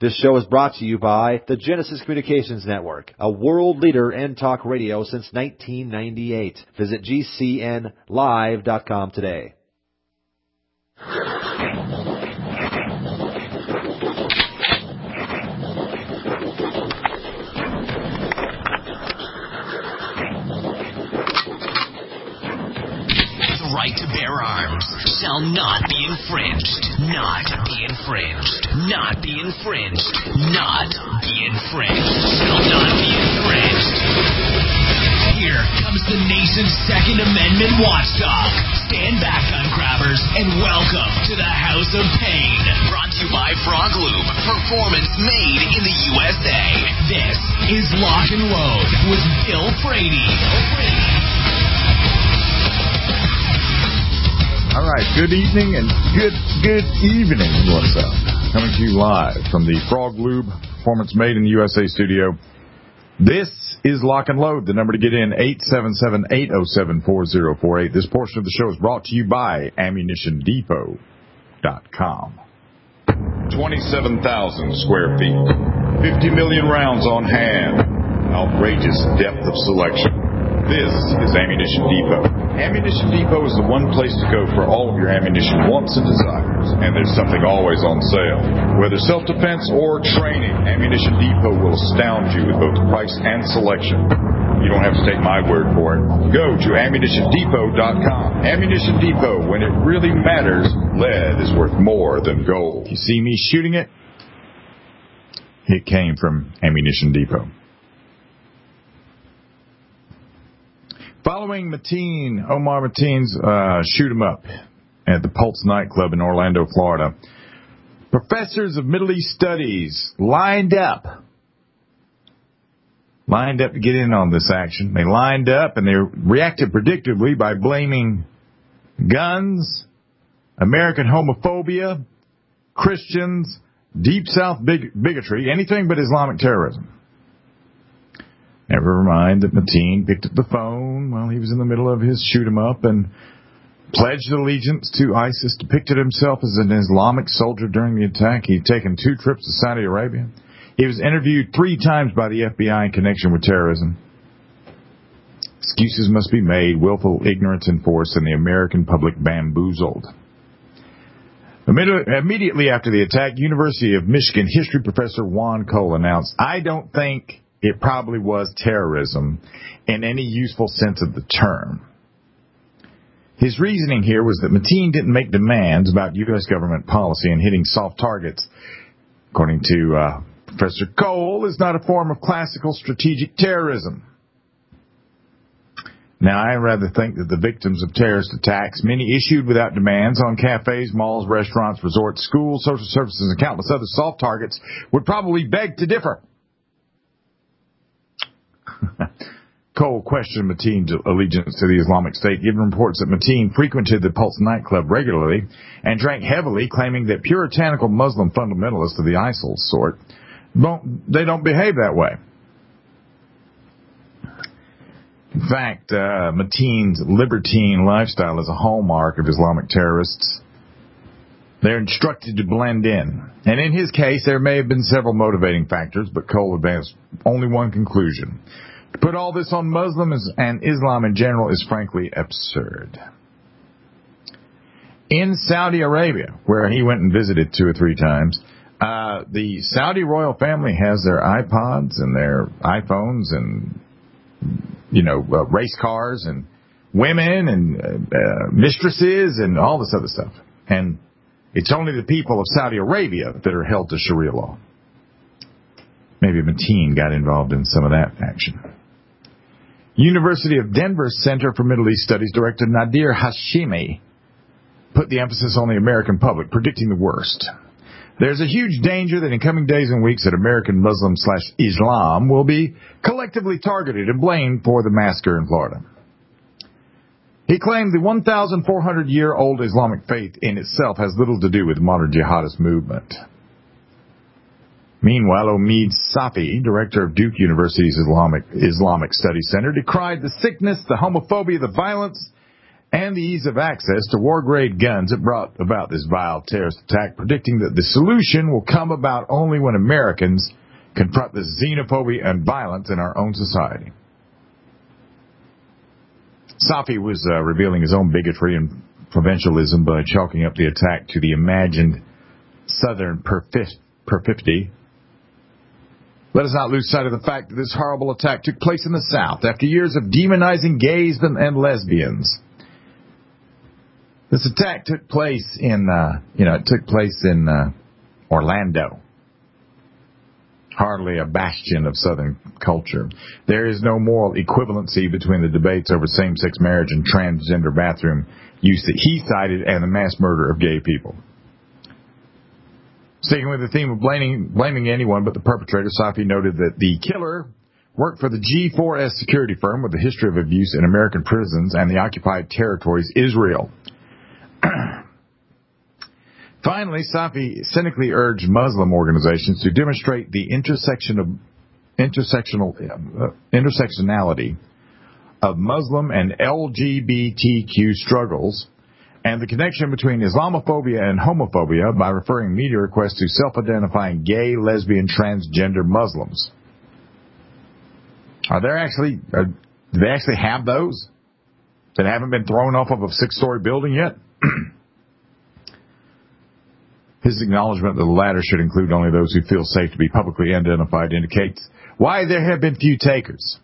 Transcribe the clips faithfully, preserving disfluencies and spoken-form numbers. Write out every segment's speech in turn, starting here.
This show is brought to you by the Genesis Communications Network, a world leader in talk radio since nineteen ninety-eight. Visit G C N live dot com today. The right to bear arms shall not be infringed. Not be infringed. Not be infringed. Not be infringed. Shall not be infringed. Here comes the nation's Second Amendment watchdog. Stand back, gun grabbers, and welcome to the House of Pain. Brought to you by Frog Lube. Performance made in the U S A. This is Lock and Load with Bill Frady. Bill Frady. All right, good evening and good good evening. What's up? Coming to you live from the Frog Lube Performance Made in the U S A studio. This is Lock and Load. The number to get in, eight seven seven, eight oh seven, four oh four eight. This portion of the show is brought to you by ammunition depot dot com. twenty-seven thousand square feet, fifty million rounds on hand, outrageous depth of selection. This is Ammunition Depot. Ammunition Depot is the one place to go for all of your ammunition wants and desires, and there's something always on sale. Whether self-defense or training, Ammunition Depot will astound you with both price and selection. You don't have to take my word for it. Go to ammunition depot dot com. Ammunition Depot, when it really matters, lead is worth more than gold. You see me shooting it? It came from Ammunition Depot. Following Mateen, Omar Mateen's uh, shoot 'em up at the Pulse nightclub in Orlando, Florida, professors of Middle East studies lined up, lined up to get in on this action. They lined up and they reacted predictably by blaming guns, American homophobia, Christians, Deep South big- bigotry, anything but Islamic terrorism. Never mind that Mateen picked up the phone while he was in the middle of his shoot-em-up and pledged allegiance to ISIS, depicted himself as an Islamic soldier during the attack. He'd taken two trips to Saudi Arabia. He was interviewed three times by the F B I in connection with terrorism. Excuses must be made, willful ignorance enforced, and the American public bamboozled. Immediately after the attack, University of Michigan history professor Juan Cole announced, "I don't think it probably was terrorism in any useful sense of the term." His reasoning here was that Mateen didn't make demands about U S government policy and hitting soft targets. According to uh, Professor Cole, is not a form of classical strategic terrorism. Now, I rather think that the victims of terrorist attacks, many issued without demands on cafes, malls, restaurants, resorts, schools, social services, and countless other soft targets, would probably beg to differ. Cole questioned Mateen's allegiance to the Islamic State, given reports that Mateen frequented the Pulse nightclub regularly and drank heavily, claiming that puritanical Muslim fundamentalists of the ISIL sort, don't, they don't behave that way. In fact, uh, Mateen's libertine lifestyle is a hallmark of Islamic terrorists. They're instructed to blend in. And in his case, there may have been several motivating factors, but Cole advanced only one conclusion. To put all this on Muslims and Islam in general is frankly absurd. In Saudi Arabia, where he went and visited two or three times, uh, the Saudi royal family has their iPods and their iPhones and, you know, uh, race cars and women and uh, uh, mistresses and all this other stuff. And it's only the people of Saudi Arabia that are held to Sharia law. Maybe Mateen got involved in some of that action. University of Denver Center for Middle East Studies Director Nadir Hashimi put the emphasis on the American public, predicting the worst. There's a huge danger that in coming days and weeks that American Muslim slash Islam will be collectively targeted and blamed for the massacre in Florida. He claimed the one thousand four hundred year old Islamic faith in itself has little to do with the modern jihadist movement. Meanwhile, Omid Safi, director of Duke University's Islamic Islamic Studies Center, decried the sickness, the homophobia, the violence, and the ease of access to war-grade guns that brought about this vile terrorist attack, predicting that the solution will come about only when Americans confront the xenophobia and violence in our own society. Safi was uh, revealing his own bigotry and provincialism by chalking up the attack to the imagined Southern perfidy. Let us not lose sight of the fact that this horrible attack took place in the South after years of demonizing gays and, and lesbians. This attack took place in, uh, you know, it took place in uh, Orlando. Hardly a bastion of Southern culture. There is no moral equivalency between the debates over same-sex marriage and transgender bathroom use that he cited and the mass murder of gay people. Sticking with the theme of blaming, blaming anyone but the perpetrator, Safi noted that the killer worked for the G four S security firm with a history of abuse in American prisons and the occupied territories, Israel. Finally, Safi cynically urged Muslim organizations to demonstrate the intersection of, intersectional, uh, intersectionality of Muslim and L G B T Q struggles and the connection between Islamophobia and homophobia by referring media requests to self-identifying gay, lesbian, transgender Muslims. Are there actually, are, do they actually have those that haven't been thrown off of a six-story building yet? His acknowledgement that the latter should include only those who feel safe to be publicly identified indicates why there have been few takers.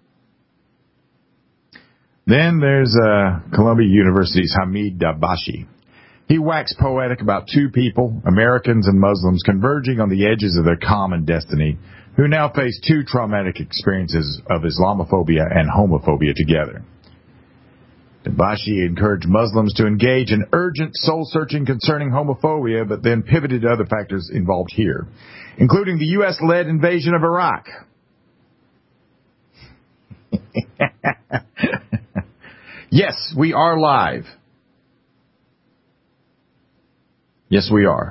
Then there's uh, Columbia University's Hamid Dabashi. He waxed poetic about two people, Americans and Muslims, converging on the edges of their common destiny, who now face two traumatic experiences of Islamophobia and homophobia together. Dabashi encouraged Muslims to engage in urgent soul-searching concerning homophobia, but then pivoted to other factors involved here, including the U S-led invasion of Iraq. Yes, we are live. Yes, we are.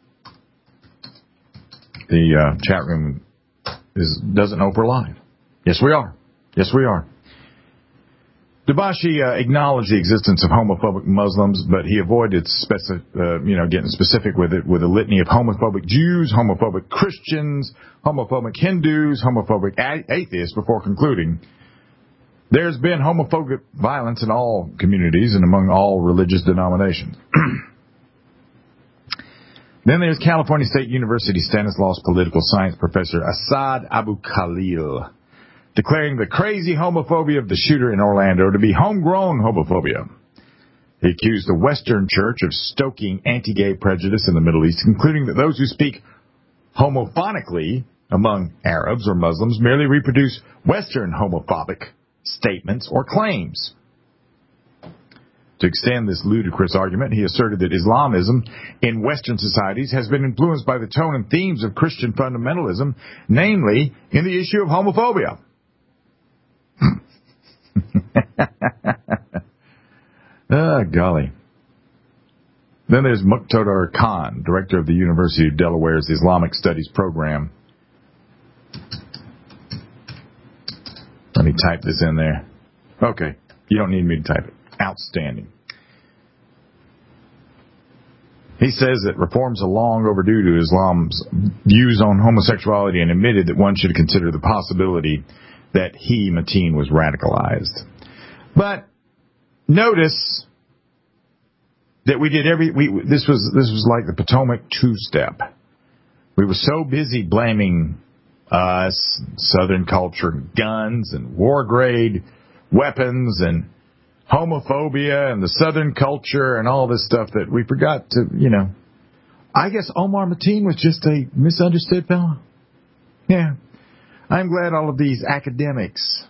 The uh, chat room is, doesn't know if we're live. Yes, we are. Yes, we are. Dabashi uh, acknowledged the existence of homophobic Muslims, but he avoided specific, uh, you know, getting specific with it, with a litany of homophobic Jews, homophobic Christians, homophobic Hindus, homophobic a- atheists, before concluding, there's been homophobic violence in all communities and among all religious denominations. Then there's California State University Stanislaus political science professor Asad Abu Khalil, declaring the crazy homophobia of the shooter in Orlando to be homegrown homophobia. He accused the Western Church of stoking anti-gay prejudice in the Middle East, concluding that those who speak homophonically among Arabs or Muslims merely reproduce Western homophobic statements or claims. To extend this ludicrous argument, he asserted that Islamism in Western societies has been influenced by the tone and themes of Christian fundamentalism, namely in the issue of homophobia. Ah, golly. Then there's Muqtada Khan, director of the University of Delaware's Islamic Studies program. Let me type this in there. Okay, you don't need me to type it. Outstanding. He says that reforms are long overdue to Islam's views on homosexuality and admitted that one should consider the possibility that he, Mateen, was radicalized. But notice that we did every, we, this was, this was like the Potomac two-step. We were so busy blaming us, Southern culture, guns and war-grade weapons and homophobia and the Southern culture and all this stuff that we forgot to, you know. I guess Omar Mateen was just a misunderstood fellow. Yeah. I'm glad all of these academics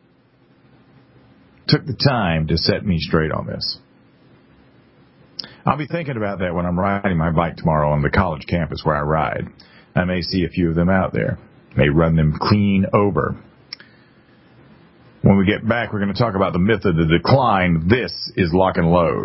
took the time to set me straight on this. I'll be thinking about that when I'm riding my bike tomorrow on the college campus where I ride. I may see a few of them out there. May run them clean over. When we get back, we're going to talk about the myth of the decline. This is Lock and Load.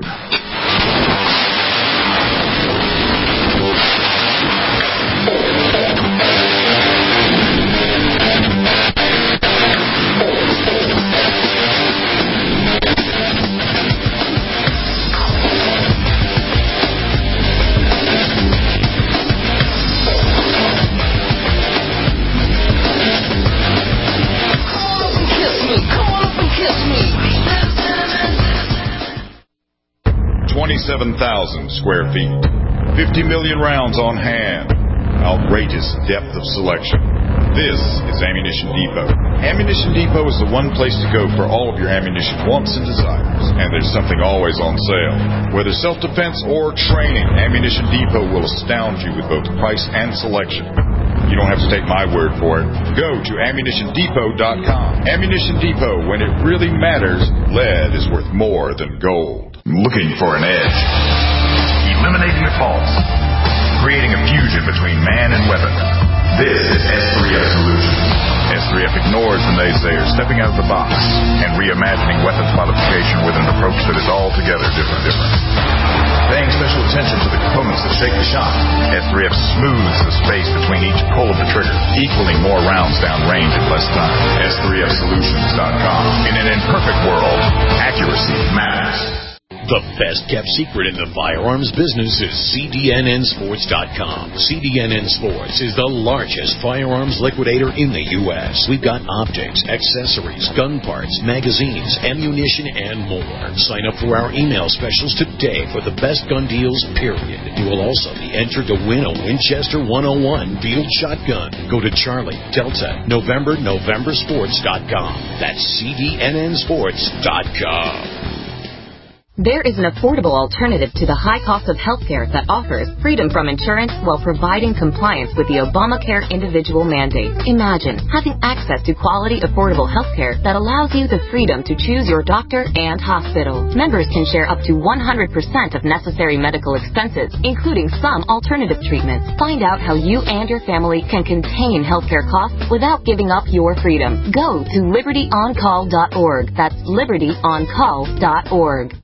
twenty-seven thousand square feet. fifty million rounds on hand. Outrageous depth of selection. This is Ammunition Depot. Ammunition Depot is the one place to go for all of your ammunition wants and desires. And there's something always on sale. Whether self-defense or training, Ammunition Depot will astound you with both price and selection. You don't have to take my word for it. Go to ammunition depot dot com. Ammunition Depot, when it really matters, lead is worth more than gold. Looking for an edge. Eliminating the false. Creating a fusion between man and weapon. This is S three F Solutions. S three F ignores the naysayers, stepping out of the box and reimagining weapons modification with an approach that is altogether different. different. Paying special attention to the components that shake the shot, S three F smooths the space between each pull of the trigger, equaling more rounds down range in less time. S three F solutions dot com. In an imperfect world, accuracy matters. The best-kept secret in the firearms business is C D N N sports dot com. C D N N Sports is the largest firearms liquidator in the U S We've got optics, accessories, gun parts, magazines, ammunition, and more. Sign up for our email specials today for the best gun deals, period. You will also be entered to win a Winchester one oh one field shotgun. Go to Charlie, Delta, November, November sports dot com. That's C D N N sports dot com. There is an affordable alternative to the high cost of healthcare that offers freedom from insurance while providing compliance with the Obamacare individual mandate. Imagine having access to quality, affordable healthcare that allows you the freedom to choose your doctor and hospital. Members can share up to one hundred percent of necessary medical expenses, including some alternative treatments. Find out how you and your family can contain healthcare costs without giving up your freedom. Go to liberty on call dot org. That's liberty on call dot org.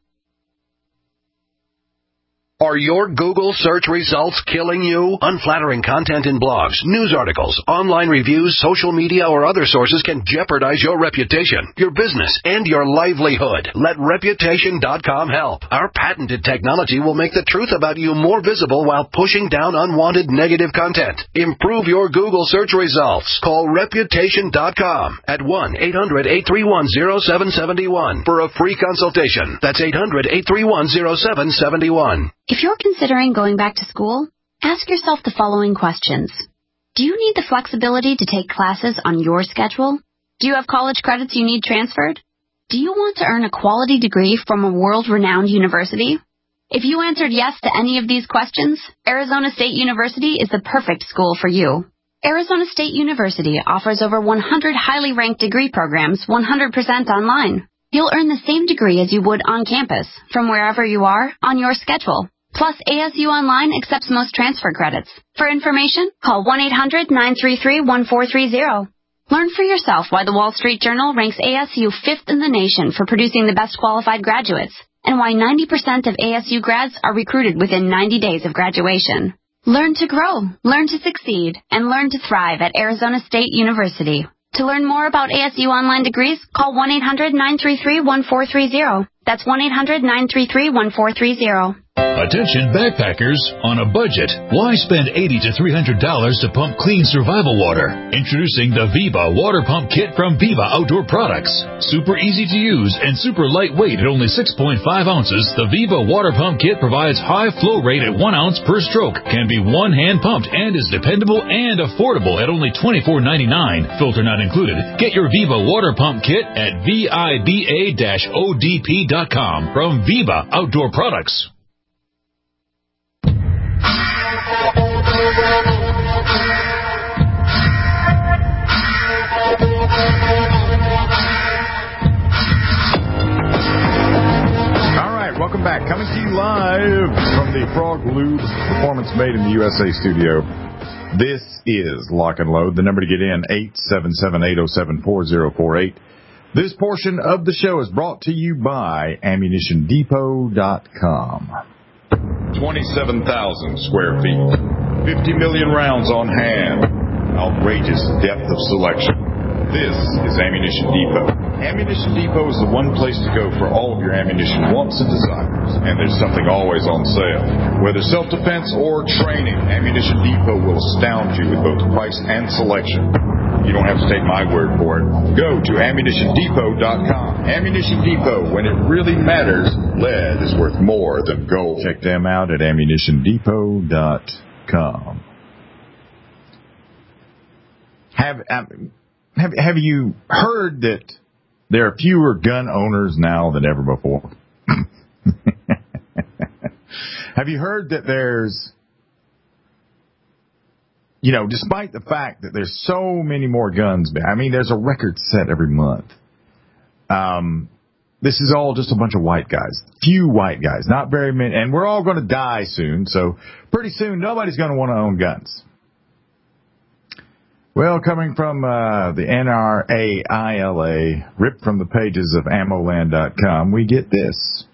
Are your Google search results killing you? Unflattering content in blogs, news articles, online reviews, social media, or other sources can jeopardize your reputation, your business, and your livelihood. Let reputation dot com help. Our patented technology will make the truth about you more visible while pushing down unwanted negative content. Improve your Google search results. Call reputation dot com at one eight hundred eight three one oh seven seven one for a free consultation. That's eight hundred eight three one oh seven seven one. If you're considering going back to school, ask yourself the following questions. Do you need the flexibility to take classes on your schedule? Do you have college credits you need transferred? Do you want to earn a quality degree from a world-renowned university? If you answered yes to any of these questions, Arizona State University is the perfect school for you. Arizona State University offers over one hundred highly ranked degree programs one hundred percent online. You'll earn the same degree as you would on campus, from wherever you are, on your schedule. Plus, A S U Online accepts most transfer credits. For information, call one eight hundred nine three three one four three zero. Learn for yourself why the Wall Street Journal ranks A S U fifth in the nation for producing the best qualified graduates, and why ninety percent of A S U grads are recruited within ninety days of graduation. Learn to grow, learn to succeed, and learn to thrive at Arizona State University. To learn more about A S U Online degrees, call one eight hundred nine three three one four three zero. That's one eight hundred nine three three one four three zero. Attention backpackers on a budget. Why spend eighty to three hundred dollars to pump clean survival water? Introducing the Viva Water Pump Kit from Viva Outdoor Products. Super easy to use and super lightweight at only six point five ounces, the Viva Water Pump Kit provides high flow rate at one ounce per stroke, can be one hand pumped, and is dependable and affordable at only twenty-four ninety-nine. Filter not included. Get your Viva Water Pump Kit at viba dash O D P dot com from Viva Outdoor Products. Welcome back. Coming to you live from the Frog Lube Performance Made in the U S A studio. This is Lock and Load. The number to get in, eight seven seven, eight oh seven, four oh four eight. This portion of the show is brought to you by ammunition depot dot com. twenty-seven thousand square feet. fifty million rounds on hand. Outrageous depth of selection. This is Ammunition Depot. Ammunition Depot is the one place to go for all of your ammunition wants and desires. And there's something always on sale. Whether self-defense or training, Ammunition Depot will astound you with both price and selection. You don't have to take my word for it. Go to ammunition depot dot com. Ammunition Depot. When it really matters, lead is worth more than gold. Check them out at ammunition depot dot com. Have, have, have you heard that there are fewer gun owners now than ever before? Have you heard that there's, you know, despite the fact that there's so many more guns, I mean, there's a record set every month. Um, this is all just a bunch of white guys, few white guys, not very many, and we're all going to die soon, so pretty soon nobody's going to want to own guns. Well, coming from uh, the N R A I L A, ripped from the pages of ammo land dot com, we get this.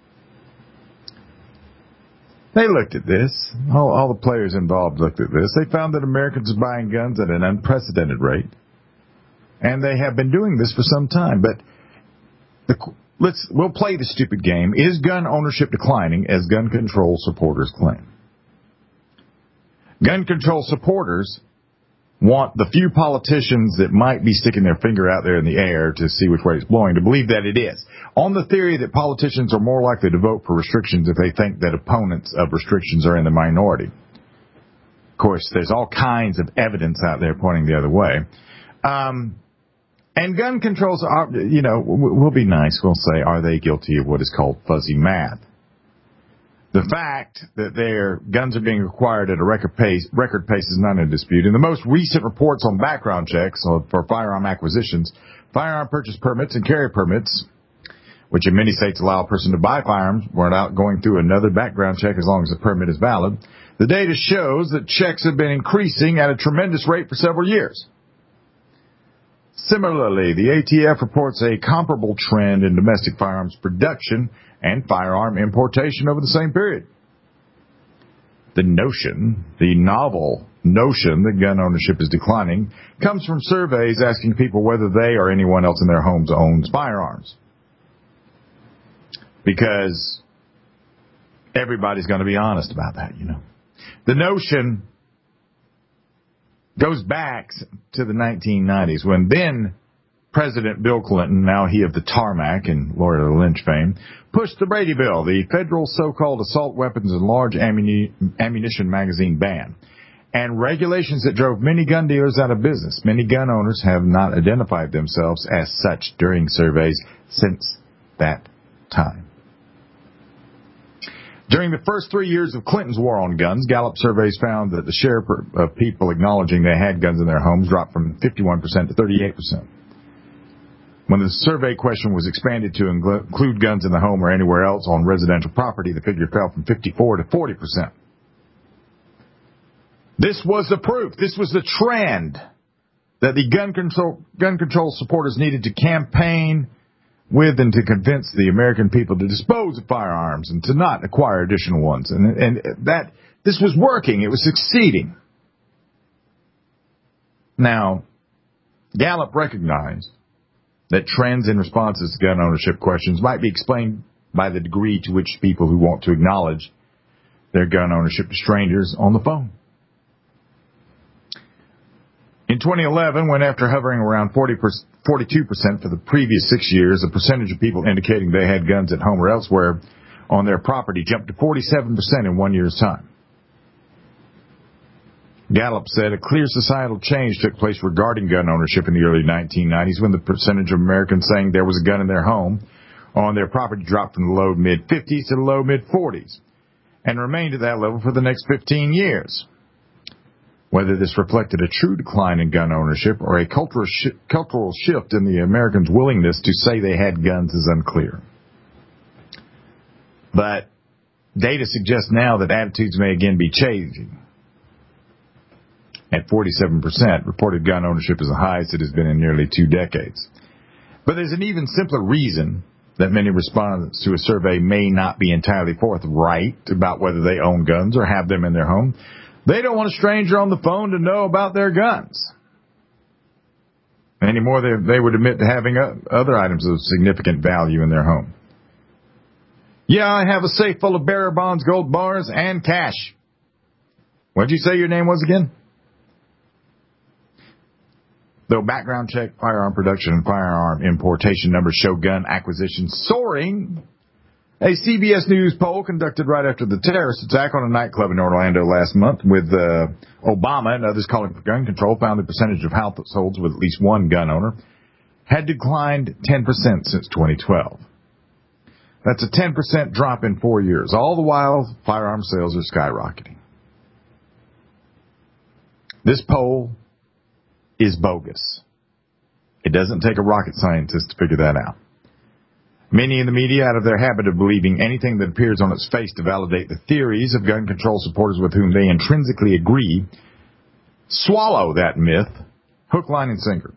They looked at this. All, all the players involved looked at this. They found that Americans are buying guns at an unprecedented rate, and they have been doing this for some time. But the, let's we'll play the stupid game. Is gun ownership declining, as gun control supporters claim? Gun control supporters want the few politicians that might be sticking their finger out there in the air to see which way it's blowing to believe that it is, on the theory that politicians are more likely to vote for restrictions if they think that opponents of restrictions are in the minority. Of course, there's all kinds of evidence out there pointing the other way. Um, and gun controls are, you know, we'll be nice. We'll say, are they guilty of what is called fuzzy math? The fact that their guns are being acquired at a record pace, record pace is not in dispute. In the most recent reports on background checks for firearm acquisitions, firearm purchase permits and carry permits, which in many states allow a person to buy firearms without going through another background check as long as the permit is valid, the data shows that checks have been increasing at a tremendous rate for several years. Similarly, the A T F reports a comparable trend in domestic firearms production and firearm importation over the same period. The notion, the novel notion that gun ownership is declining comes from surveys asking people whether they or anyone else in their homes owns firearms. Because everybody's going to be honest about that, you know. The notion goes back to the nineteen nineties when then President Bill Clinton, now he of the tarmac and Loretta Lynch fame, pushed the Brady Bill, the federal so-called assault weapons and large ammuni- ammunition magazine ban, and regulations that drove many gun dealers out of business. Many gun owners have not identified themselves as such during surveys since that time. During the first three years of Clinton's war on guns, Gallup surveys found that the share of people acknowledging they had guns in their homes dropped from fifty-one percent to thirty-eight percent. When the survey question was expanded to include guns in the home or anywhere else on residential property, the figure fell from fifty-four to forty percent. This was the proof. This was the trend that the gun control, gun control supporters needed to campaign with and to convince the American people to dispose of firearms and to not acquire additional ones. And, and that this was working. It was succeeding. Now, Gallup recognized that trends in responses to gun ownership questions might be explained by the degree to which people who want to acknowledge their gun ownership to strangers on the phone. In twenty eleven, when after hovering around forty, forty-two percent for the previous six years, the percentage of people indicating they had guns at home or elsewhere on their property jumped to forty-seven percent in one year's time. Gallup said a clear societal change took place regarding gun ownership in the early nineteen nineties when the percentage of Americans saying there was a gun in their home on their property dropped from the low mid-fifties to the low mid-forties and remained at that level for the next fifteen years. Whether this reflected a true decline in gun ownership or a cultural, sh- cultural shift in the Americans' willingness to say they had guns is unclear. But data suggests now that attitudes may again be changing. At forty-seven percent, reported gun ownership is the highest it has been in nearly two decades. But there's an even simpler reason that many respondents to a survey may not be entirely forthright about whether they own guns or have them in their home. They don't want a stranger on the phone to know about their guns. Any more than they would admit to having other items of significant value in their home. Yeah, I have a safe full of bearer bonds, gold bars, and cash. What did you say your name was again? Though background check, firearm production, and firearm importation numbers show gun acquisition soaring. A C B S News poll conducted right after the terrorist attack on a nightclub in Orlando last month with uh, Obama and others calling for gun control found the percentage of households with at least one gun owner had declined ten percent since twenty twelve. That's a ten percent drop in four years. All the while, firearm sales are skyrocketing. This poll is bogus. It doesn't take a rocket scientist to figure that out. Many in the media, out of their habit of believing anything that appears on its face to validate the theories of gun control supporters with whom they intrinsically agree, swallow that myth, hook, line, and sinker.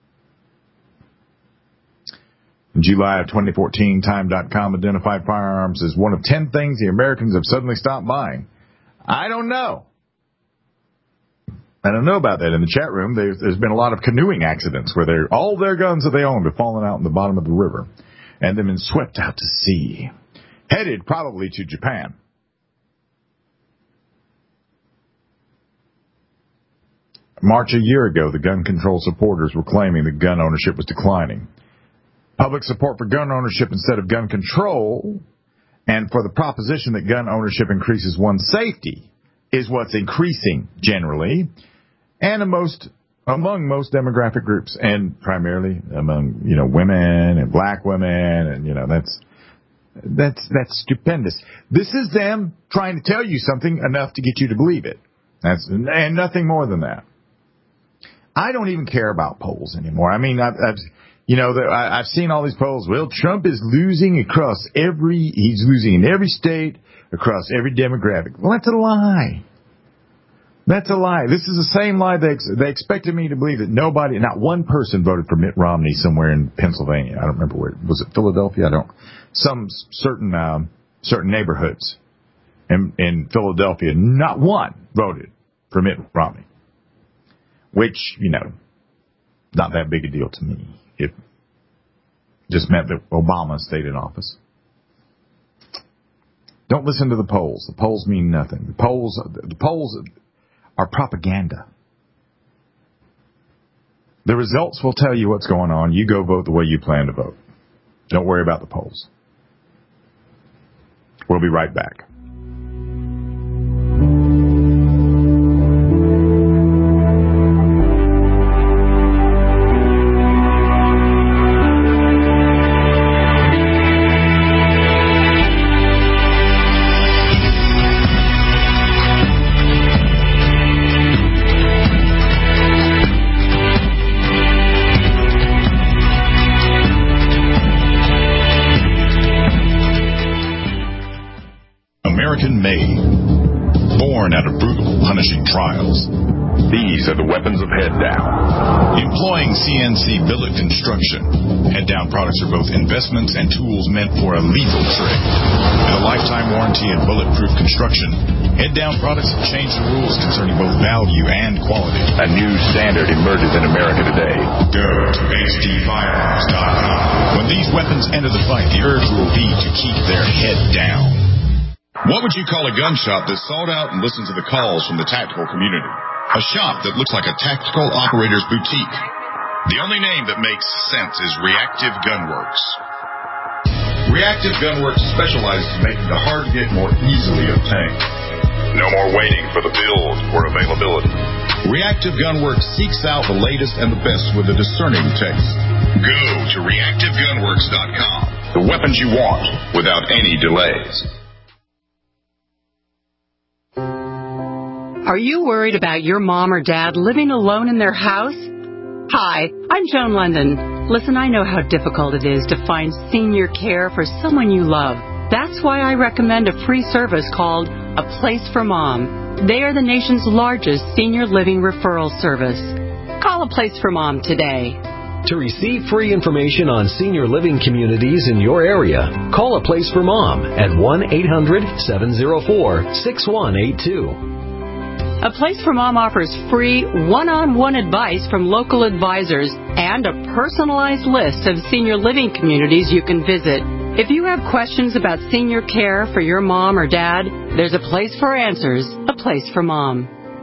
In July of twenty fourteen, Time dot com identified firearms as one of ten things the Americans have suddenly stopped buying. I don't know. I don't know about that. In the chat room, there's, there's been a lot of canoeing accidents where they're, all their guns that they owned have fallen out in the bottom of the river and then been swept out to sea, headed probably to Japan. March a year ago, the gun control supporters were claiming that gun ownership was declining. Public support for gun ownership instead of gun control and for the proposition that gun ownership increases one's safety is what's increasing generally and most, among most demographic groups and primarily among, you know, women and black women and, you know, that's, that's, that's stupendous. This is them trying to tell you something enough to get you to believe it. That's, and nothing more than that. I don't even care about polls anymore. I mean, I've, I've you know, the, I, I've seen all these polls. Well, Trump is losing across every, he's losing in every state, across every demographic. Well, that's a lie. That's a lie. This is the same lie they, they expected me to believe that nobody, not one person voted for Mitt Romney somewhere in Pennsylvania. I don't remember where. Was it Philadelphia? I don't. Some certain, um, certain neighborhoods in, in Philadelphia, not one voted for Mitt Romney. Which, you know, not that big a deal to me. It just meant that Obama stayed in office. Don't listen to the polls. The polls mean nothing. The polls, the polls are propaganda. The results will tell you what's going on. You go vote the way you plan to vote. Don't worry about the polls. We'll be right back. Made, born out of brutal, punishing trials. These are the weapons of Head Down. Employing C N C billet construction, Head Down products are both investments and tools meant for a lethal trade. With a lifetime warranty and bulletproof construction, Head Down products have changed the rules concerning both value and quality. A new standard emerges in America today. Go to H D firearms dot com. When these weapons enter the fight, the urge will be to keep their head down. What would you call a gun shop that's sold out and listens to the calls from the tactical community? A shop that looks like a tactical operator's boutique. The only name that makes sense is Reactive Gunworks. Reactive Gunworks specializes in making the hard-to-get more easily obtained. No more waiting for the build or availability. Reactive Gunworks seeks out the latest and the best with a discerning taste. Go to reactive gunworks dot com. The weapons you want without any delays. Are you worried about your mom or dad living alone in their house? Hi, I'm Joan London. Listen, I know how difficult it is to find senior care for someone you love. That's why I recommend a free service called A Place for Mom. They are the nation's largest senior living referral service. Call A Place for Mom today. To receive free information on senior living communities in your area, call A Place for Mom at one eight hundred seven oh four six one eight two. A Place for Mom offers free one-on-one advice from local advisors and a personalized list of senior living communities you can visit. If you have questions about senior care for your mom or dad, there's a place for answers, A Place for Mom.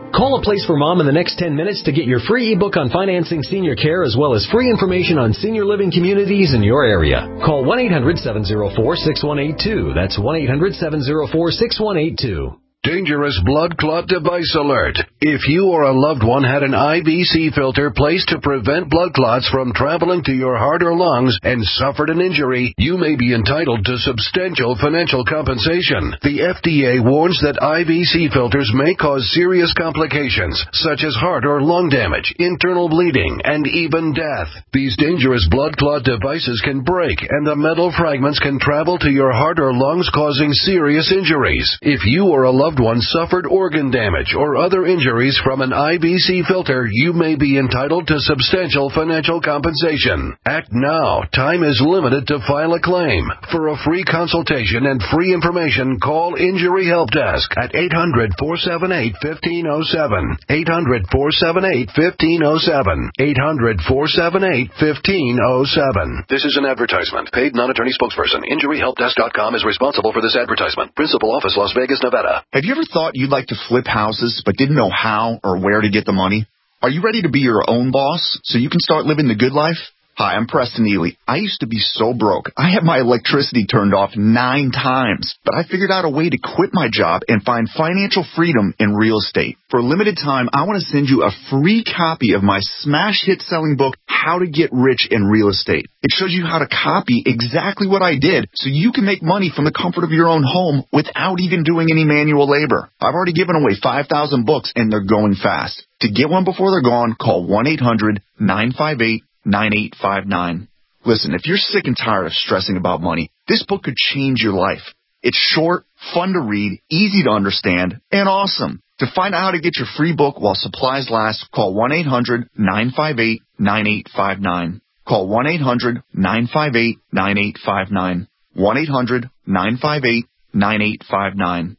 Call A Place for Mom in the next ten minutes to get your free ebook on financing senior care as well as free information on senior living communities in your area. Call one eight hundred seven oh four six one eight two. That's one eight hundred seven oh four six one eight two. Dangerous blood clot device alert. If you or a loved one had an I V C filter placed to prevent blood clots from traveling to your heart or lungs and suffered an injury, you may be entitled to substantial financial compensation. The F D A warns that I V C filters may cause serious complications, such as heart or lung damage, internal bleeding, and even death. These dangerous blood clot devices can break, and the metal fragments can travel to your heart or lungs, causing serious injuries. If you or a loved one suffered organ damage or other injuries from an I V C filter, you may be entitled to substantial financial compensation. Act now. Time is limited to file a claim. For a free consultation and free information, call Injury Help Desk at eight hundred, four seven eight, one five zero seven. eight hundred, four seven eight, one five zero seven. eight hundred, four seven eight, one five zero seven. This is an advertisement. Paid non-attorney spokesperson. Injury Help Desk dot com is responsible for this advertisement. Principal office, Las Vegas, Nevada. Have you ever thought you'd like to flip houses but didn't know how or where to get the money? Are you ready to be your own boss so you can start living the good life? Hi, I'm Preston Ely. I used to be so broke. I had my electricity turned off nine times, but I figured out a way to quit my job and find financial freedom in real estate. For a limited time, I want to send you a free copy of my smash hit selling book, How to Get Rich in Real Estate. It shows you how to copy exactly what I did so you can make money from the comfort of your own home without even doing any manual labor. I've already given away five thousand books and they're going fast. To get one before they're gone, call one eight hundred, nine five eight, nine eight five nine. Listen, if you're sick and tired of stressing about money, this book could change your life. It's short, fun to read, easy to understand, and awesome. To find out how to get your free book while supplies last, call one eight hundred, nine five eight, nine eight five nine. Call one eight hundred, nine five eight, nine eight five nine. one eight hundred, nine five eight, nine eight five nine.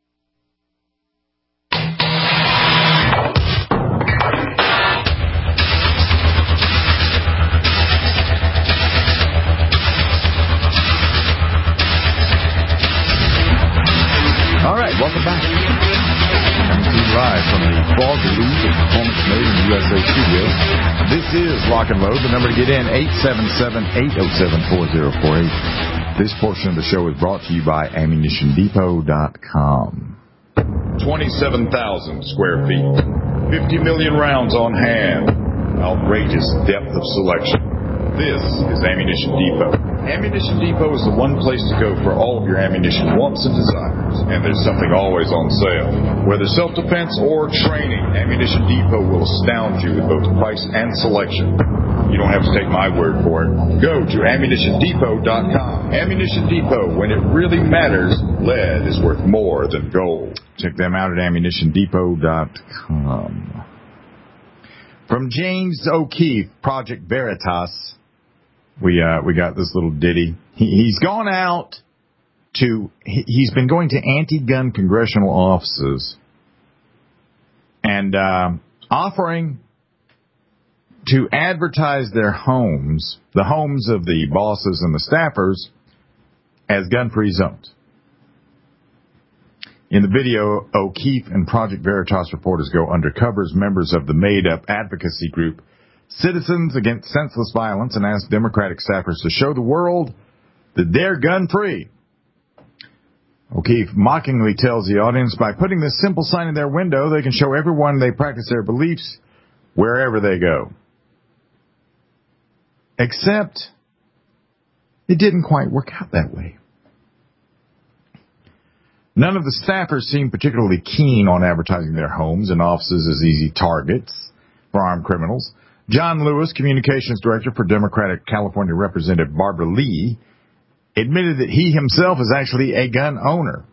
All right, welcome back. Coming to you live from the Frog Loop of Performance Made in the U S A studio. This is Lock and Load. The number to get in, eight seven seven, eight oh seven, four oh four eight. This portion of the show is brought to you by ammunition depot dot com. twenty-seven thousand square feet. fifty million rounds on hand. Outrageous depth of selection. This is Ammunition Depot. Ammunition Depot is the one place to go for all of your ammunition wants and desires. And there's something always on sale. Whether self-defense or training, Ammunition Depot will astound you with both price and selection. You don't have to take my word for it. Go to ammunition depot dot com. Ammunition Depot, when it really matters, lead is worth more than gold. Check them out at ammunition depot dot com. From James O'Keefe, Project Veritas, we uh, we got this little ditty. He, he's gone out to, he, he's been going to anti-gun congressional offices and uh, offering to advertise their homes, the homes of the bosses and the staffers, as gun-free zones. In the video, O'Keefe and Project Veritas reporters go undercover as members of the made-up advocacy group Citizens Against Senseless Violence and ask Democratic staffers to show the world that they're gun-free. O'Keefe mockingly tells the audience by putting this simple sign in their window, they can show everyone they practice their beliefs wherever they go. Except it didn't quite work out that way. None of the staffers seemed particularly keen on advertising their homes and offices as easy targets for armed criminals. John Lewis, communications director for Democratic California Representative Barbara Lee, admitted that he himself is actually a gun owner.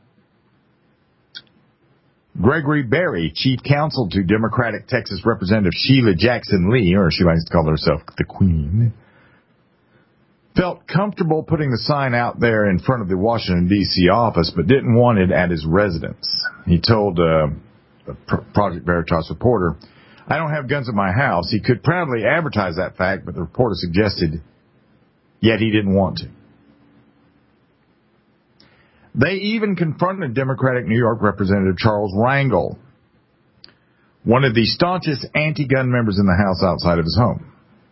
Gregory Berry, chief counsel to Democratic Texas Representative Sheila Jackson Lee, or she likes to call herself the Queen, felt comfortable putting the sign out there in front of the Washington, D C office, but didn't want it at his residence. He told uh, a Project Veritas reporter, I don't have guns at my house. He could proudly advertise that fact, but the reporter suggested, yet he didn't want to. They even confronted Democratic New York Representative Charles Rangel one of the staunchest anti-gun members in the House outside of his home.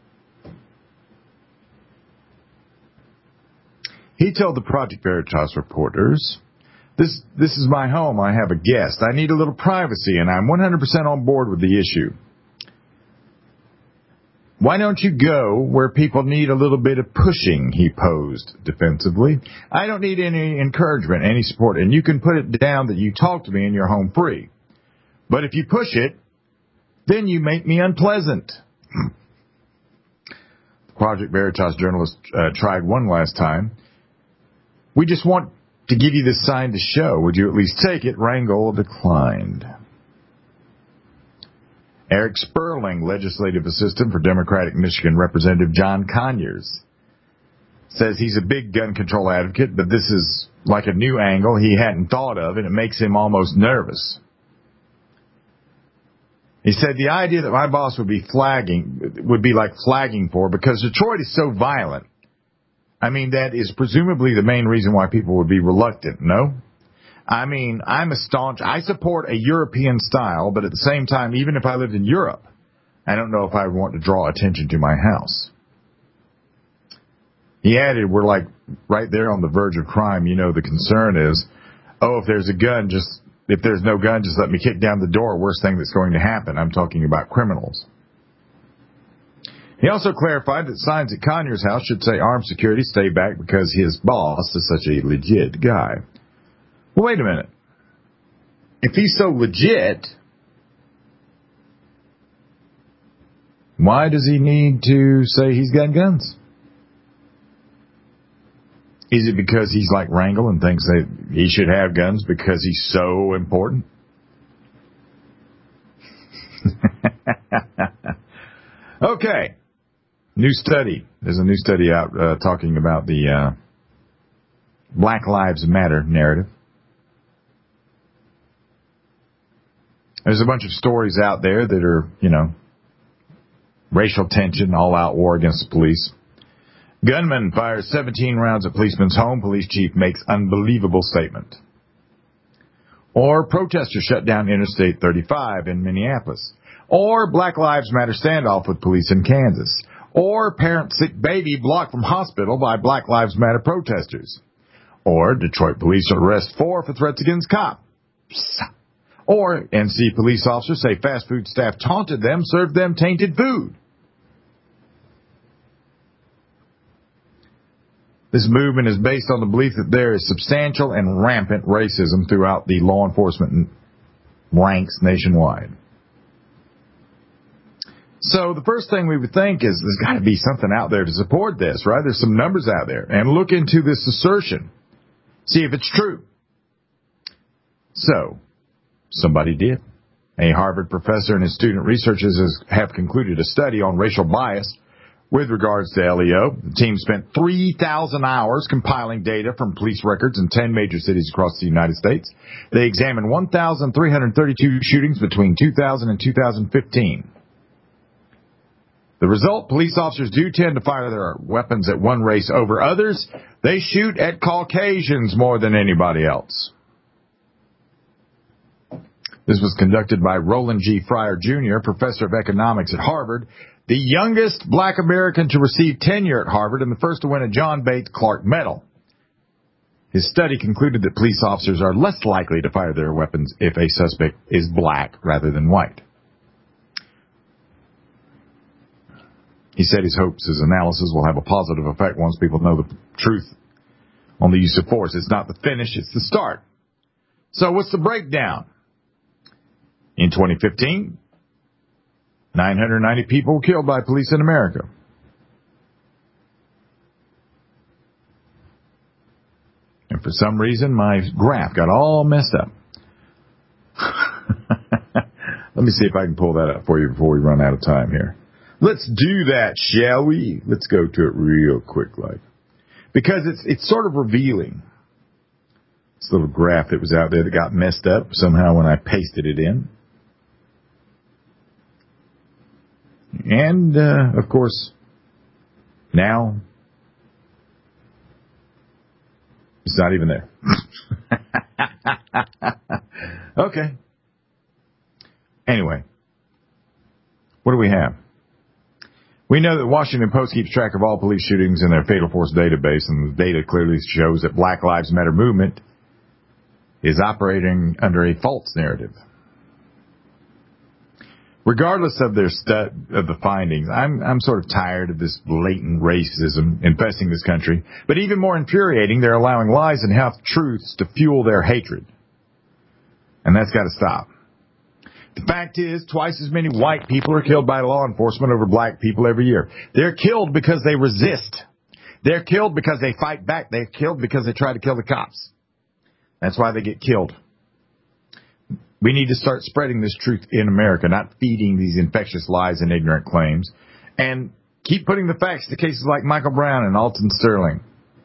He told the Project Veritas reporters, This this is my home. I have a guest. I need a little privacy, and I'm one hundred percent on board with the issue. Why don't you go where people need a little bit of pushing, he posed defensively. I don't need any encouragement, any support, and you can put it down that you talk to me and you're home free. But if you push it, then you make me unpleasant. The Project Veritas journalist uh, tried one last time. We just want to give you this sign to show. Would you at least take it? Rangel declined. Eric Sperling, legislative assistant for Democratic Michigan Representative John Conyers, says he's a big gun control advocate, but this is like a new angle he hadn't thought of, and it makes him almost nervous. He said the idea that my boss would be flagging, would be like flagging for, because Detroit is so violent. I mean, that is presumably the main reason why people would be reluctant, no? I mean, I'm a staunch, I support a European style, but at the same time, even if I lived in Europe, I don't know if I would want to draw attention to my house. He added, we're like right there on the verge of crime. You know, the concern is, oh, if there's a gun, just, if there's no gun, just let me kick down the door. Worst thing that's going to happen. I'm talking about criminals. He also clarified that signs at Conyers' house should say armed security, stay back, because his boss is such a legit guy. Well, wait a minute. If he's so legit, why does he need to say he's got guns? Is it because he's like Rangel and thinks that he should have guns because he's so important? Okay. New study. There's a new study out uh, talking about the uh, Black Lives Matter narrative. There's a bunch of stories out there that are, you know, racial tension, all-out war against the police. Gunman fires seventeen rounds at policeman's home. Police chief makes unbelievable statement. Or protesters shut down Interstate thirty-five in Minneapolis. Or Black Lives Matter standoff with police in Kansas. Or parent sick baby blocked from hospital by Black Lives Matter protesters. Or Detroit police arrest four for threats against cops. Or N C police officers say fast food staff taunted them, served them tainted food. This movement is based on the belief that there is substantial and rampant racism throughout the law enforcement ranks nationwide. So the first thing we would think is there's got to be something out there to support this, right? There's some numbers out there. And look into this assertion. See if it's true. So, somebody did. A Harvard professor and his student researchers have concluded a study on racial bias with regards to L E O. The team spent three thousand hours compiling data from police records in ten major cities across the United States. They examined one thousand three hundred thirty-two shootings between two thousand and two thousand fifteen. The result, police officers do tend to fire their weapons at one race over others. They shoot at Caucasians more than anybody else. This was conducted by Roland G. Fryer, Junior, professor of economics at Harvard, the youngest black American to receive tenure at Harvard and the first to win a John Bates Clark Medal. His study concluded that police officers are less likely to fire their weapons if a suspect is black rather than white. He said his hopes his analysis will have a positive effect once people know the truth on the use of force. It's not the finish, it's the start. So what's the breakdown? In twenty fifteen, nine hundred ninety people were killed by police in America. And for some reason, my graph got all messed up. Let me see if I can pull that up for you before we run out of time here. Let's do that, shall we? Let's go to it real quick, like. Because it's it's sort of revealing. This little graph that was out there that got messed up somehow when I pasted it in. And, uh, of course, now, it's not even there. Okay. Anyway, What do we have? We know that Washington Post keeps track of all police shootings in their Fatal Force database, and the data clearly shows that Black Lives Matter movement is operating under a false narrative. Regardless of their stu- of the findings, I'm I'm sort of tired of this blatant racism infesting this country. But even more infuriating, they're allowing lies and half truths to fuel their hatred, and that's got to stop. The fact is, twice as many white people are killed by law enforcement over black people every year. They're killed because they resist. They're killed because they fight back. They're killed because they try to kill the cops. That's why they get killed. We need to start spreading this truth in America, not feeding these infectious lies and ignorant claims, and keep putting the facts to cases like Michael Brown and Alton Sterling.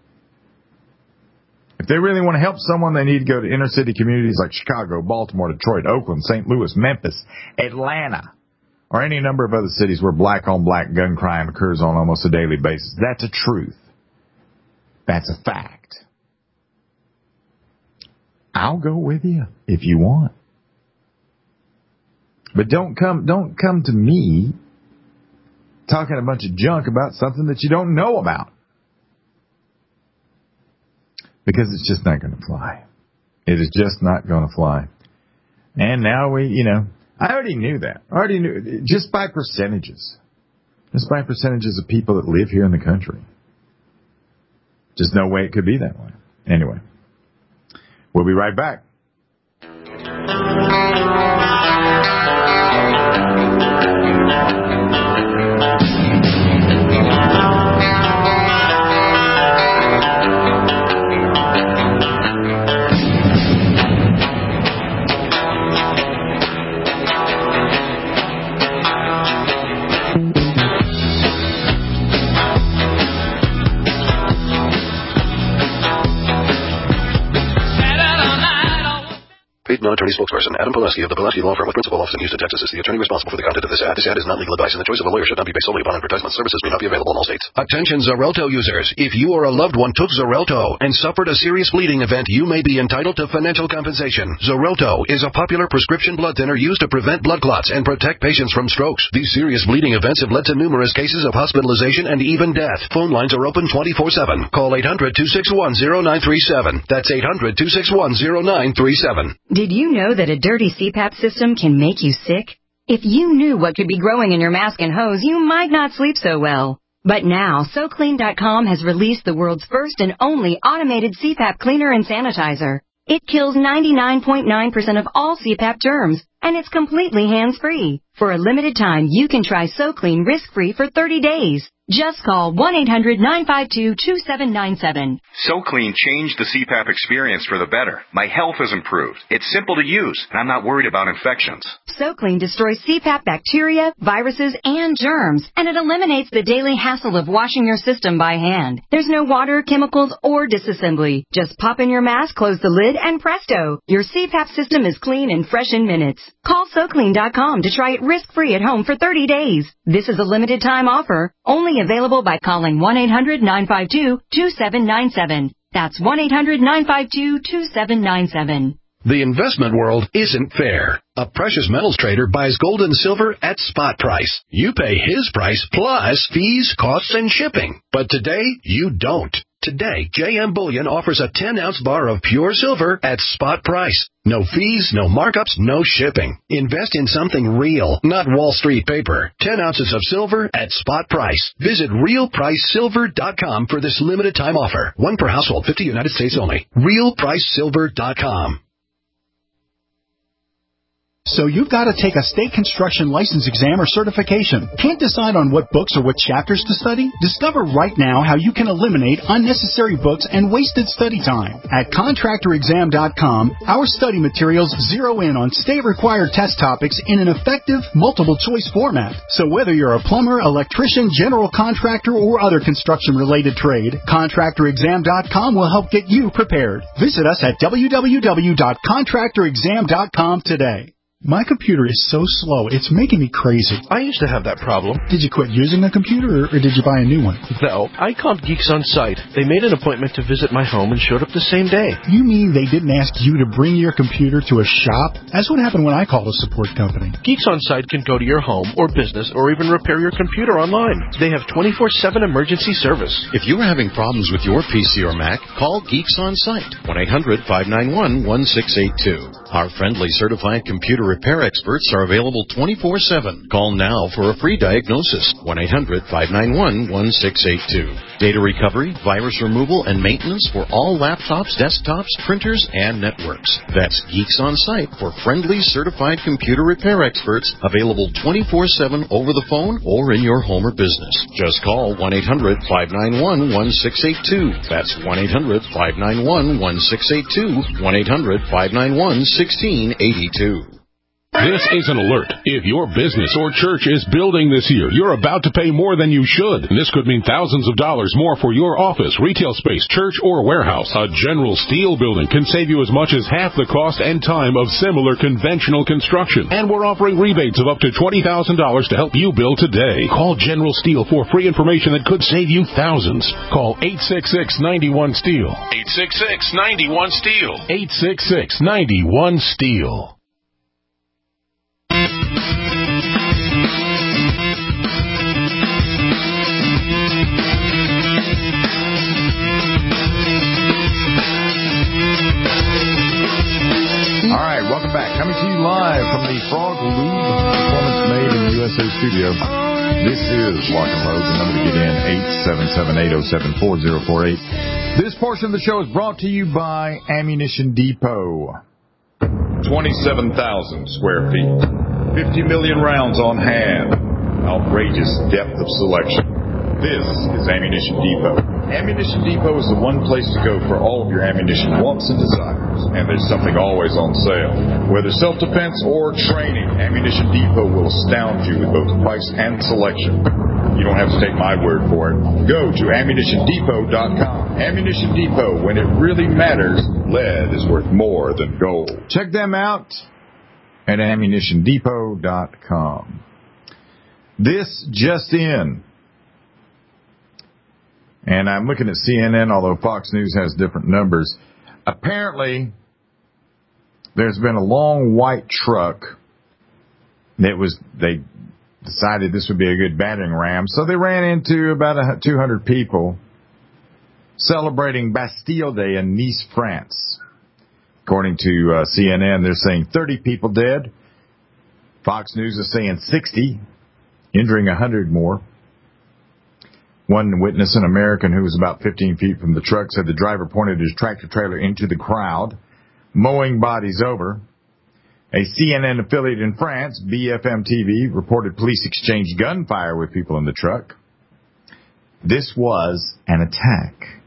If they really want to help someone, they need to go to inner city communities like Chicago, Baltimore, Detroit, Oakland, Saint Louis, Memphis, Atlanta, or any number of other cities where black-on-black gun crime occurs on almost a daily basis. That's a truth. That's a fact. I'll go with you if you want. But don't come, don't come to me talking a bunch of junk about something that you don't know about. Because it's just not going to fly. It is just not going to fly. And now we, you know, I already knew that. I already knew, just by percentages. Just by percentages of people that live here in the country. Just no way it could be that way. Anyway, we'll be right back. Non-attorney spokesperson Adam Pulaski of the Pulaski Law Firm with principal office in Houston, Texas is the attorney responsible for the content of this ad. This ad is not legal advice, and the choice of a lawyer should not be based solely upon advertisement. Services may not be available in all states. Attention Xarelto users. If you or a loved one took Xarelto and suffered a serious bleeding event, you may be entitled to financial compensation. Xarelto is a popular prescription blood thinner used to prevent blood clots and protect patients from strokes. These serious bleeding events have led to numerous cases of hospitalization and even death. Phone lines are open twenty-four seven. Call eight hundred, two six one, zero nine three seven. That's eight hundred, two six one, zero nine three seven. Did you know that a dirty C PAP system can make you sick? If you knew what could be growing in your mask and hose, you might not sleep so well. But now, So Clean dot com has released the world's first and only automated C PAP cleaner and sanitizer. It kills ninety-nine point nine percent of all C PAP germs, and it's completely hands-free. For a limited time, you can try So Clean risk-free for thirty days. Just call one eight hundred, nine five two, two seven nine seven. So Clean changed the C PAP experience for the better. My health has improved. It's simple to use, and I'm not worried about infections. So Clean destroys C PAP bacteria, viruses, and germs, and it eliminates the daily hassle of washing your system by hand. There's no water, chemicals, or disassembly. Just pop in your mask, close the lid, and presto! Your C PAP system is clean and fresh in minutes. Call So Clean dot com to try it risk-free at home for thirty days. This is a limited-time offer, only available by calling one eight hundred, nine five two, two seven nine seven. That's one eight hundred, nine five two, two seven nine seven. The investment world isn't fair. A precious metals trader buys gold and silver at spot price. You pay his price plus fees, costs, and shipping. But today, you don't. Today, J M Bullion offers a ten-ounce bar of pure silver at spot price. No fees, no markups, no shipping. Invest in something real, not Wall Street paper. ten ounces of silver at spot price. Visit real price silver dot com for this limited time offer. One per household, fifty United States only. real price silver dot com. So you've got to take a state construction license exam or certification. Can't decide on what books or what chapters to study? Discover right now how you can eliminate unnecessary books and wasted study time. At contractor exam dot com, our study materials zero in on state-required test topics in an effective, multiple-choice format. So whether you're a plumber, electrician, general contractor, or other construction-related trade, contractor exam dot com will help get you prepared. Visit us at w w w dot contractor exam dot com today. My computer is so slow, it's making me crazy. I used to have that problem. Did you quit using a computer, or, or did you buy a new one? No, I called Geeks On Site. They made an appointment to visit my home and showed up the same day. You mean they didn't ask you to bring your computer to a shop? That's what happened when I called a support company. Geeks On Site can go to your home or business or even repair your computer online. They have twenty-four seven emergency service. If you're having problems with your P C or Mac, call Geeks On Site, one eight hundred five nine one one six eight two. Our friendly certified computer repair experts are available twenty-four seven. Call now for a free diagnosis, one eight hundred five nine one one six eight two. Data recovery, virus removal, and maintenance for all laptops, desktops, printers, and networks. That's Geeks On Site for friendly certified computer repair experts, available twenty-four seven over the phone or in your home or business. Just call one eight hundred five nine one one six eight two. That's one eight hundred five nine one one six eight two, one eight hundred five nine one one six eight two. This is an alert. If your business or church is building this year, you're about to pay more than you should. This could mean thousands of dollars more for your office, retail space, church, or warehouse. A General Steel building can save you as much as half the cost and time of similar conventional construction. And we're offering rebates of up to twenty thousand dollars to help you build today. Call General Steel for free information that could save you thousands. Call eight six six, nine one, STEEL. eight six six, nine one, STEEL. eight six six, nine one, STEEL. All right, welcome back. Coming to you live from the Frog Lube Performance Made in the U S A studio. This is Lock and Load. The number to get in, eight seven seven, eight oh seven, four oh four eight. This portion of the show is brought to you by Ammunition Depot. twenty-seven thousand square feet. fifty million rounds on hand. Outrageous depth of selection. This is Ammunition Depot. Ammunition Depot is the one place to go for all of your ammunition wants and desires. And there's something always on sale. Whether self-defense or training, Ammunition Depot will astound you with both price and selection. You don't have to take my word for it. Go to ammunition depot dot com. Ammunition Depot, when it really matters, lead is worth more than gold. Check them out at ammunition depot dot com. This just in. And I'm looking at C N N, although Fox News has different numbers. Apparently, there's been a long white truck that was, they decided this would be a good battering ram. So they ran into about two hundred people celebrating Bastille Day in Nice, France. According to uh, C N N, they're saying thirty people dead. Fox News is saying sixty, injuring one hundred more. One witness, an American who was about fifteen feet from the truck, said the driver pointed his tractor trailer into the crowd, mowing bodies over. A C N N affiliate in France, B F M T V, reported police exchanged gunfire with people in the truck. This was an attack.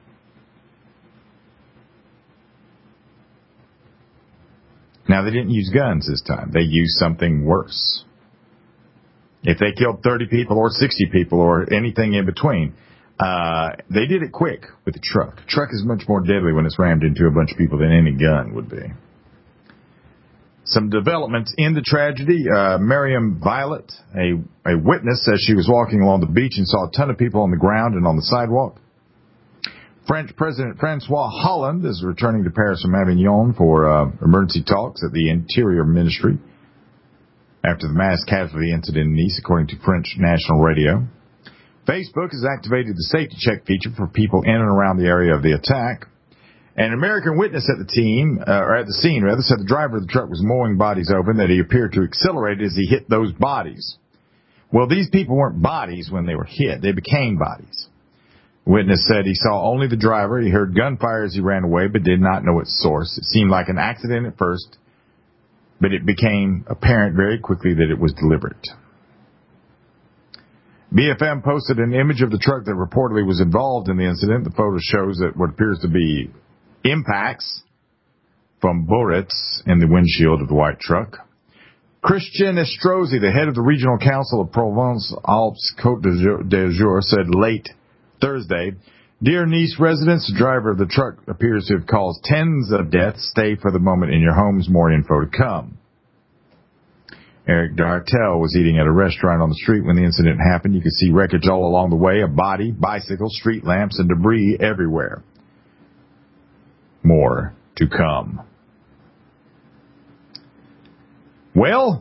Now, they didn't use guns this time. They used something worse. If they killed thirty people or sixty people or anything in between, uh, they did it quick with the truck. A truck is much more deadly when it's rammed into a bunch of people than any gun would be. Some developments in the tragedy. Uh, Miriam Violet, a, a witness, says she was walking along the beach and saw a ton of people on the ground and on the sidewalk. French President Francois Hollande is returning to Paris from Avignon for uh, emergency talks at the Interior Ministry after the mass casualty incident in Nice, according to French national radio. Facebook has activated the safety check feature for people in and around the area of the attack. An American witness at the team, uh, or at the scene rather, said the driver of the truck was mowing bodies over and that he appeared to accelerate as he hit those bodies. Well, these people weren't bodies when they were hit. They became bodies. The witness said he saw only the driver. He heard gunfire as he ran away, but did not know its source. It seemed like an accident at first, but it became apparent very quickly that it was deliberate. B F M posted an image of the truck that reportedly was involved in the incident. The photo shows that what appears to be impacts from bullets in the windshield of the white truck. Christian Estrosi, the head of the Regional Council of Provence-Alpes-Côte d'Azur, said late Thursday, "Dear Nice residents, the driver of the truck appears to have caused tens of deaths. Stay for the moment in your homes. More info to come." Eric Dartel was eating at a restaurant on the street when the incident happened. You could see wreckage all along the way, a body, bicycles, street lamps, and debris everywhere. More to come. Well,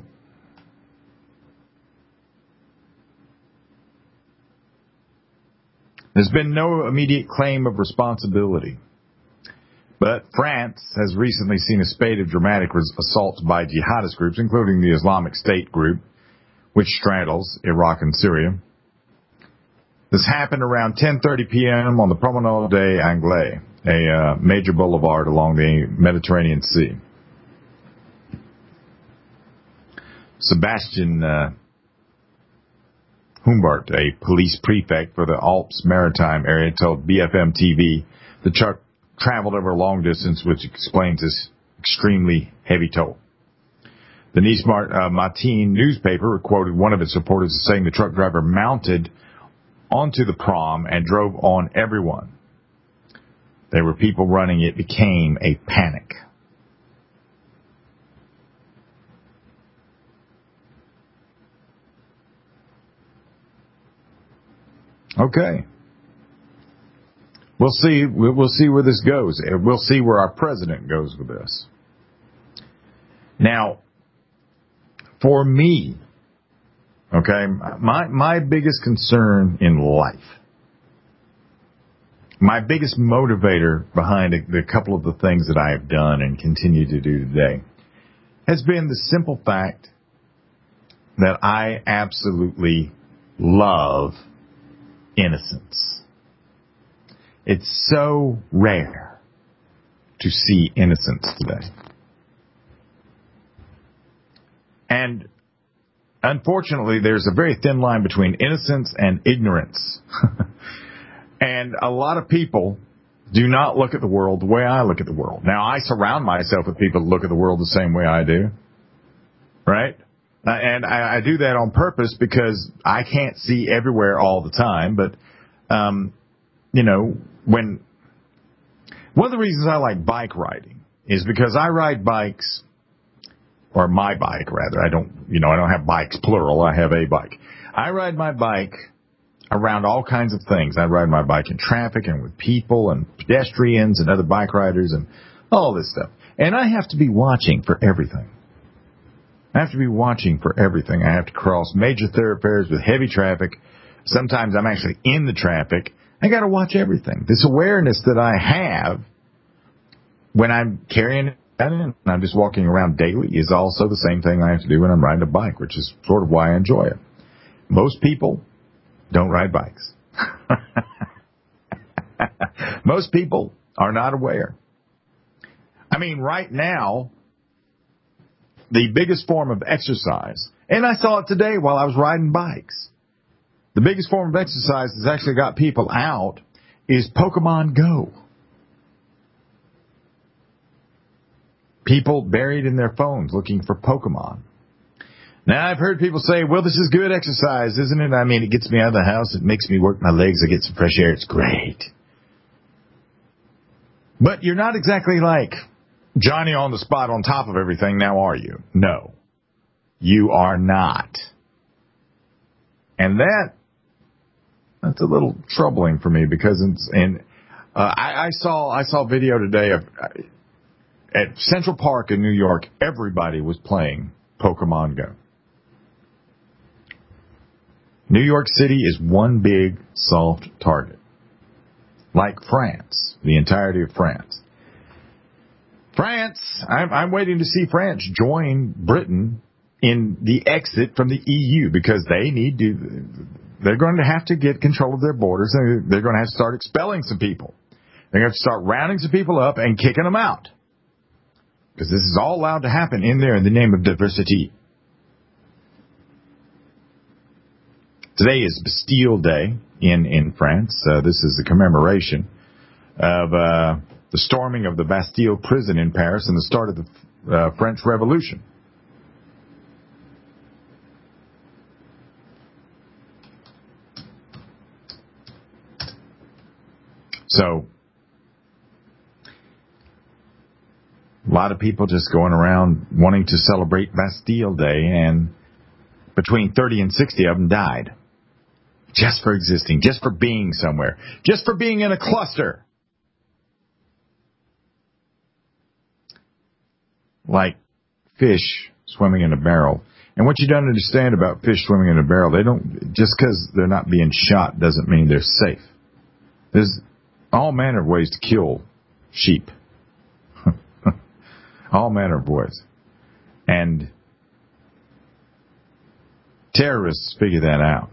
there's been no immediate claim of responsibility. But France has recently seen a spate of dramatic assaults by jihadist groups, including the Islamic State group, which straddles Iraq and Syria. This happened around ten thirty p.m. on the Promenade des Anglais, a uh, major boulevard along the Mediterranean Sea. Sebastian uh, Humbert, a police prefect for the Alps Maritime area, told B F M T V the truck traveled over a long distance, which explains this extremely heavy toll. The Nice uh, Matin newspaper quoted one of its reporters as saying the truck driver mounted onto the prom and drove on everyone. There were people running. It became a panic. Okay. We'll see. We'll see where this goes. We'll see where our president goes with this. Now, for me, okay, my my biggest concern in life, my biggest motivator behind a, the couple of the things that I have done and continue to do today, has been the simple fact that I absolutely love innocence. It's so rare to see innocence today. And unfortunately, there's a very thin line between innocence and ignorance. And a lot of people do not look at the world the way I look at the world. Now, I surround myself with people that look at the world the same way I do. Right? And I, I do that on purpose because I can't see everywhere all the time. But, um, you know, when one of the reasons I like bike riding is because I ride bikes, or my bike rather. I don't, you know, I don't have bikes plural. I have a bike. I ride my bike around all kinds of things. I ride my bike in traffic and with people and pedestrians and other bike riders and all this stuff. And I have to be watching for everything. I have to be watching for everything. I have to cross major thoroughfares with heavy traffic. Sometimes I'm actually in the traffic. I got to watch everything. This awareness that I have when I'm carrying it and I'm just walking around daily is also the same thing I have to do when I'm riding a bike, which is sort of why I enjoy it. Most people don't ride bikes. Most people are not aware. I mean, right now, the biggest form of exercise, and I saw it today while I was riding bikes, the biggest form of exercise that's actually got people out is Pokemon Go. People buried in their phones looking for Pokemon. Now, I've heard people say, well, this is good exercise, isn't it? I mean, it gets me out of the house. It makes me work my legs. I get some fresh air. It's great. But you're not exactly like Johnny on the spot on top of everything, now are you? No. You are not. And that, that's a little troubling for me because it's, and uh, I, I saw I saw video today of uh, at Central Park in New York, everybody was playing Pokemon Go. New York City is one big soft target. Like France, the entirety of France. France, I'm, I'm waiting to see France join Britain in the exit from the E U because they need to, they're going to have to get control of their borders and they're going to have to start expelling some people. They're going to have to start rounding some people up and kicking them out. Because this is all allowed to happen in there in the name of diversity. Today is Bastille Day in, in France. Uh, this is a commemoration of uh, the storming of the Bastille prison in Paris and the start of the uh, French Revolution. So, a lot of people just going around wanting to celebrate Bastille Day, and between thirty and sixty of them died. Just for existing, just for being somewhere, just for being in a cluster. Like fish swimming in a barrel. And what you don't understand about fish swimming in a barrel, they don't, just because they're not being shot doesn't mean they're safe. There's all manner of ways to kill sheep. All manner of ways. And terrorists figure that out.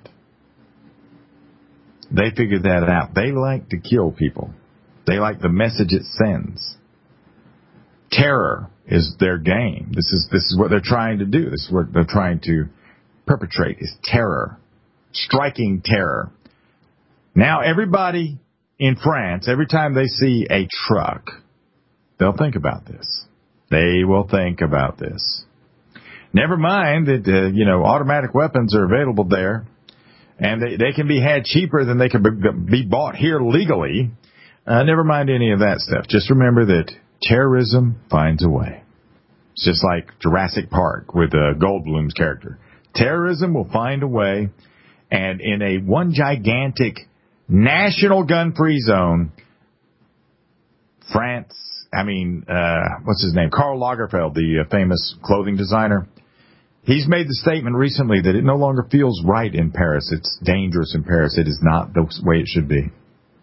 They figure that out. They like to kill people. They like the message it sends. Terror is their game. This is this is what they're trying to do. This is what they're trying to perpetrate, is terror. Striking terror. Now everybody in France, every time they see a truck, they'll think about this. They will think about this. Never mind that, uh, you know, automatic weapons are available there, and they, they can be had cheaper than they can be, be bought here legally. Uh, never mind any of that stuff. Just remember that terrorism finds a way. It's just like Jurassic Park with uh, Goldblum's character. Terrorism will find a way, and in a one gigantic national gun-free zone, France, I mean, uh, what's his name? Karl Lagerfeld, the uh, famous clothing designer. He's made the statement recently that it no longer feels right in Paris. It's dangerous in Paris. It is not the way it should be.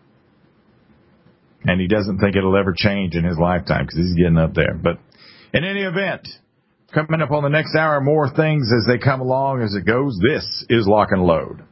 And he doesn't think it'll ever change in his lifetime because he's getting up there. But in any event, coming up on the next hour, more things as they come along as it goes. This is Lock and Load.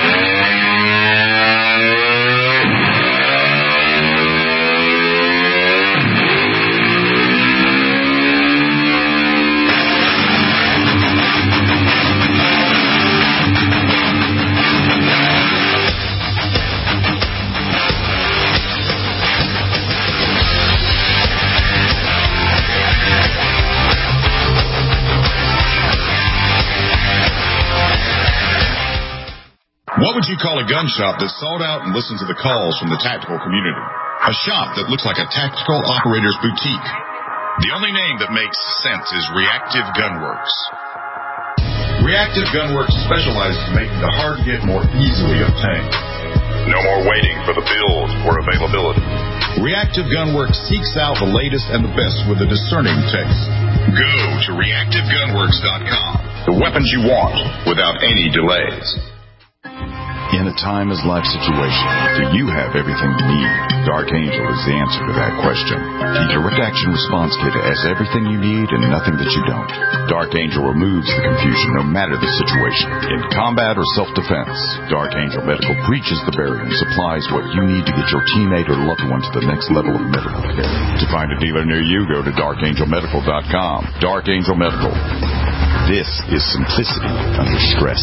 What would you call a gun shop that sought out and listened to the calls from the tactical community? A shop that looks like a tactical operator's boutique. The only name that makes sense is Reactive Gunworks. Reactive Gunworks specializes in making the hard get more easily obtained. No more waiting for the build or availability. Reactive Gunworks seeks out the latest and the best with a discerning taste. Go to reactive gunworks dot com. The weapons you want without any delays. In a timeless life situation, do you have everything you need? Dark Angel is the answer to that question. The Direct Action Response Kit has everything you need and nothing that you don't. Dark Angel removes the confusion no matter the situation. In combat or self-defense, Dark Angel Medical breaches the barrier and supplies what you need to get your teammate or loved one to the next level of medical care. To find a dealer near you, go to dark angel medical dot com. Dark Angel Medical. This is simplicity under stress.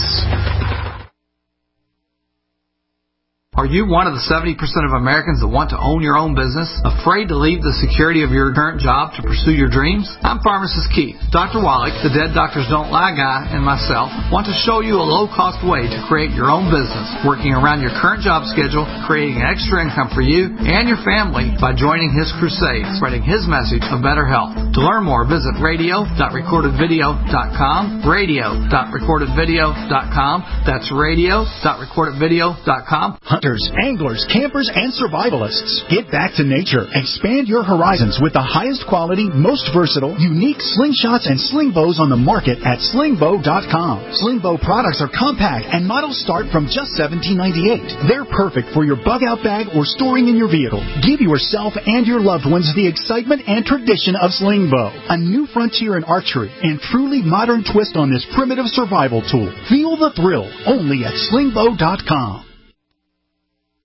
Are you one of the seventy percent of Americans that want to own your own business? Afraid to leave the security of your current job to pursue your dreams? I'm Pharmacist Keith. Doctor Wallach, the Dead Doctors Don't Lie guy, and myself want to show you a low-cost way to create your own business, working around your current job schedule, creating extra income for you and your family by joining his crusade, spreading his message of better health. To learn more, visit radio dot recorded video dot com, radio dot recorded video dot com. That's radio dot recorded video dot com. Hunters, anglers, campers, and survivalists. Get back to nature. Expand your horizons with the highest quality, most versatile, unique slingshots and sling bows on the market at sling bow dot com. Sling bow products are compact and models start from just seventeen ninety-eight. They're perfect for your bug-out bag or storing in your vehicle. Give yourself and your loved ones the excitement and tradition of sling bow. A new frontier in archery and truly modern twist on this primitive survival tool. Feel the thrill only at sling bow dot com.